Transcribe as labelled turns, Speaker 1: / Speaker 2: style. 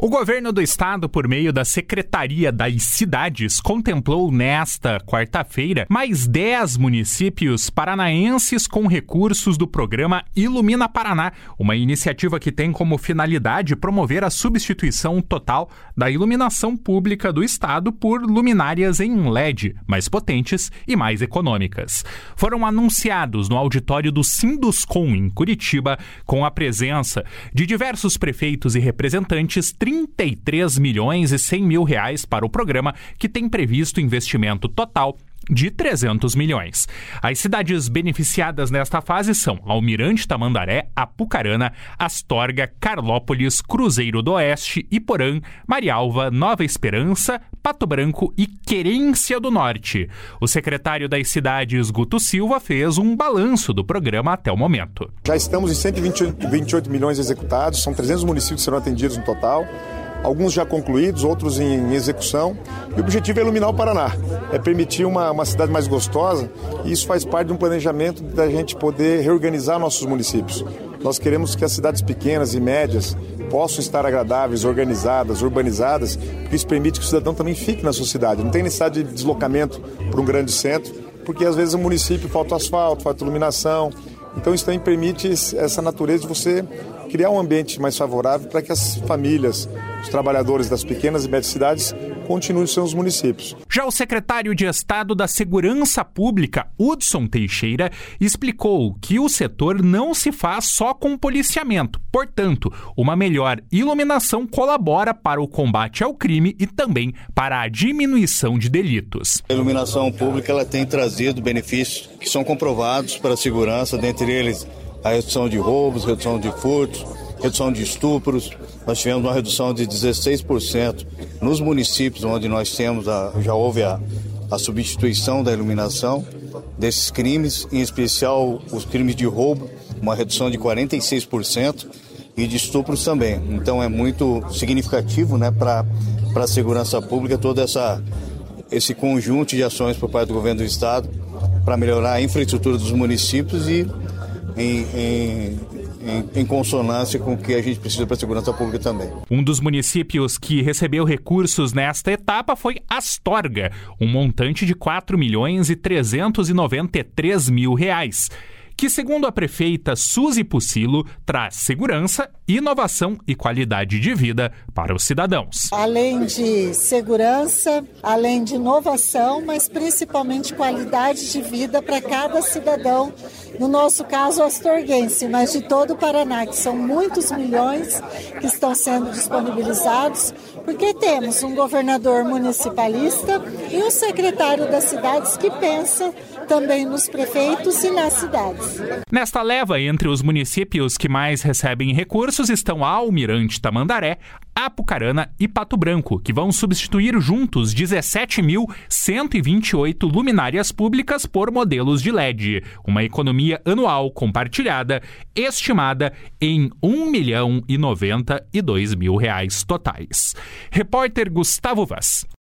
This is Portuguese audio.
Speaker 1: O governo do estado, por meio da Secretaria das Cidades, contemplou nesta quarta-feira mais 10 municípios paranaenses com recursos do programa Ilumina Paraná, uma iniciativa que tem como finalidade promover a substituição total da iluminação pública do estado por luminárias em LED, mais potentes e mais econômicas. Foram anunciados no auditório do Sinduscom, em Curitiba, com a presença de diversos prefeitos e representantes, 33 milhões e 100 mil reais para o programa, que tem previsto investimento total de 300 milhões. As cidades beneficiadas nesta fase são Almirante Tamandaré, Apucarana, Astorga, Carlópolis, Cruzeiro do Oeste, Iporã, Marialva, Nova Esperança, Pato Branco e Querência do Norte. O secretário das cidades, Guto Silva, fez um balanço do programa até o momento.
Speaker 2: Já estamos em 128 milhões executados, são 300 municípios que serão atendidos no total. Alguns já concluídos, outros em execução. E o objetivo é iluminar o Paraná, é permitir uma cidade mais gostosa, e isso faz parte de um planejamento da gente poder reorganizar nossos municípios. Nós queremos que as cidades pequenas e médias possam estar agradáveis, organizadas, urbanizadas, porque isso permite que o cidadão também fique na sua cidade. Não tem necessidade de deslocamento para um grande centro, porque às vezes o município falta asfalto, falta iluminação. Então isso também permite essa natureza de você criar um ambiente mais favorável para que as famílias, os trabalhadores das pequenas e médias cidades continuem nos seus municípios.
Speaker 1: Já o secretário de Estado da Segurança Pública, Hudson Teixeira, explicou que o setor não se faz só com policiamento. Portanto, uma melhor iluminação colabora para o combate ao crime e também para a diminuição de delitos.
Speaker 3: A iluminação pública ela tem trazido benefícios que são comprovados para a segurança, dentre eles a redução de roubos, redução de furtos, redução de estupros. Nós tivemos uma redução de 16% nos municípios onde nós temos já houve a substituição da iluminação desses crimes, em especial os crimes de roubo, uma redução de 46% e de estupros também. Então é muito significativo, né, para a segurança pública todo esse conjunto de ações por parte do governo do estado para melhorar a infraestrutura dos municípios e em consonância com o que a gente precisa para a segurança pública também.
Speaker 1: Um dos municípios que recebeu recursos nesta etapa foi Astorga, um montante de R$ 4.393.000, que, segundo a prefeita Suzy Pucilo, traz segurança, inovação e qualidade de vida para os cidadãos.
Speaker 4: Além de segurança, além de inovação, mas principalmente qualidade de vida para cada cidadão, no nosso caso astorguense, mas de todo o Paraná, que são muitos milhões que estão sendo disponibilizados, porque temos um governador municipalista e um secretário das cidades que pensa também nos prefeitos e nas cidades.
Speaker 1: Nesta leva, entre os municípios que mais recebem recursos estão Almirante Tamandaré, Apucarana e Pato Branco, que vão substituir juntos 17.128 luminárias públicas por modelos de LED, uma economia anual compartilhada estimada em R$ 1.092.000 totais. Repórter Gustavo Vaz.